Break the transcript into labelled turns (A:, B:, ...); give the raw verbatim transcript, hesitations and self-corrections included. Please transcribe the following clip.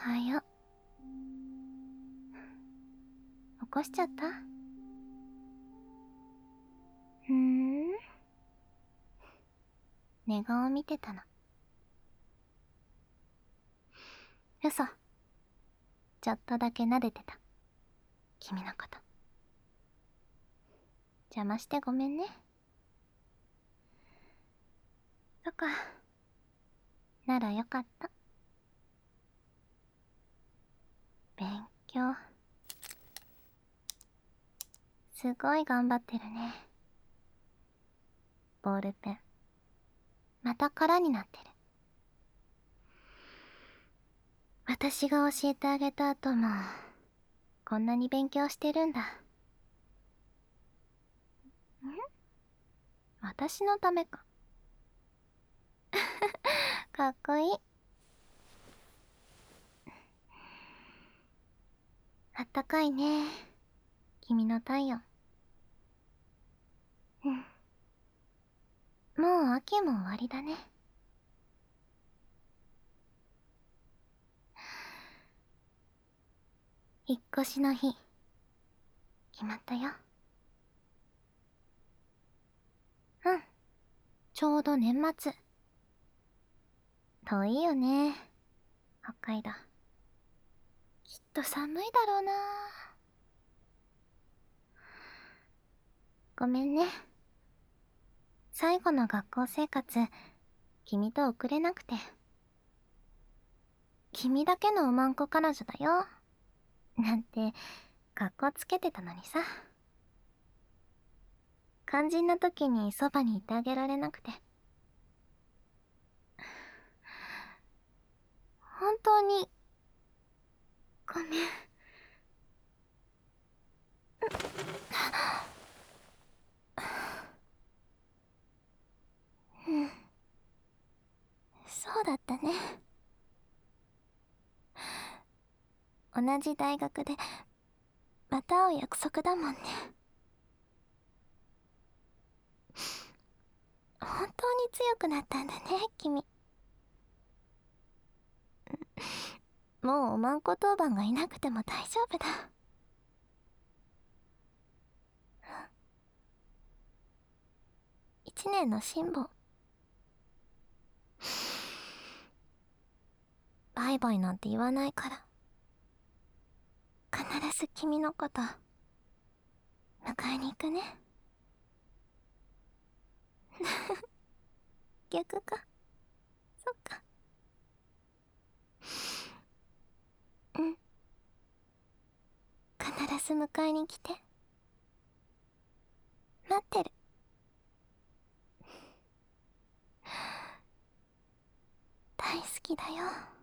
A: はよう。起こしちゃった？ふーん。寝顔見てたの。嘘。ちょっとだけ撫でてた。君のこと。邪魔してごめんね。そっか。ならよかった。勉強。すごい頑張ってるね。ボールペン。また空になってる。私が教えてあげた後も、こんなに勉強してるんだ。ん？私のためか。かっこいい。あったかいね。君の体温。うん。もう秋も終わりだね。引っ越しの日、決まったよ。うん。ちょうど年末。遠いよね。北海道。きっと寒いだろうな。ごめんね。最後の学校生活、君と送れなくて。君だけのおまんこ彼女だよ。なんて、格好つけてたのにさ。肝心な時にそばにいてあげられなくて。本当に、ごめん。うん。そうだったね。同じ大学で、また会う約束だもんね。本当に強くなったんだね、君。もうおまんこ当番がいなくても大丈夫だ。一年の辛抱。バイバイなんて言わないから。必ず君のこと、迎えに行くね。逆か。そっか。うん。必ず迎えに来て。待ってる。大好きだよ。